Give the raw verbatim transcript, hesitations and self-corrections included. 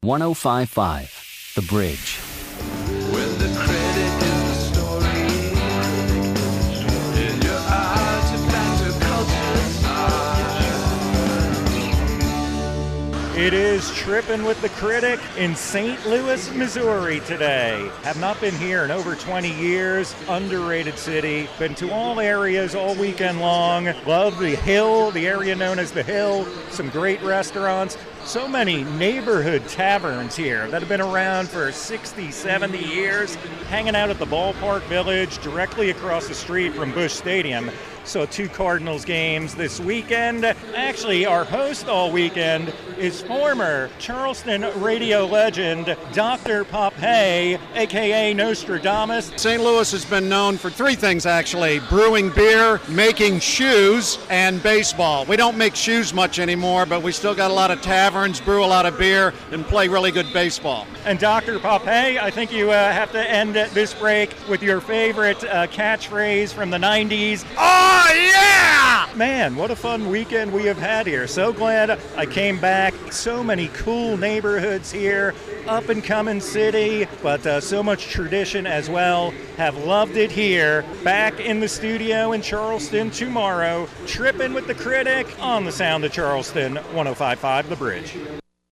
one oh five point five The Bridge. When the credit is the story, in your artifact culture side. It is Trippin' with the Critic in Saint Louis, Missouri today. Have not been here in over twenty years. Underrated city. Been to all areas all weekend long. Love the Hill, the area known as the Hill. Some great restaurants. So many neighborhood taverns here that have been around for sixty, seventy years, hanging out at the Ballpark Village directly across the street from Busch Stadium. So two Cardinals games this weekend. Actually, our host all weekend is former Charleston radio legend Doctor Popay, a k a. Nostradamus. Saint Louis has been known for three things, actually: brewing beer, making shoes, and baseball. We don't make shoes much anymore, but we still got a lot of taverns, brew a lot of beer, and play really good baseball. And Doctor Popay, I think you uh, have to end this break with your favorite uh, catchphrase from the nineties. Oh, yeah! Man, what a fun weekend we have had here. So glad I came back. So many cool neighborhoods here. Up and coming city, but uh, so much tradition as well. Have loved it here. Back in the studio in Charleston tomorrow. Trippin' with the Critic on the Sound of Charleston, one oh five point five The Bridge.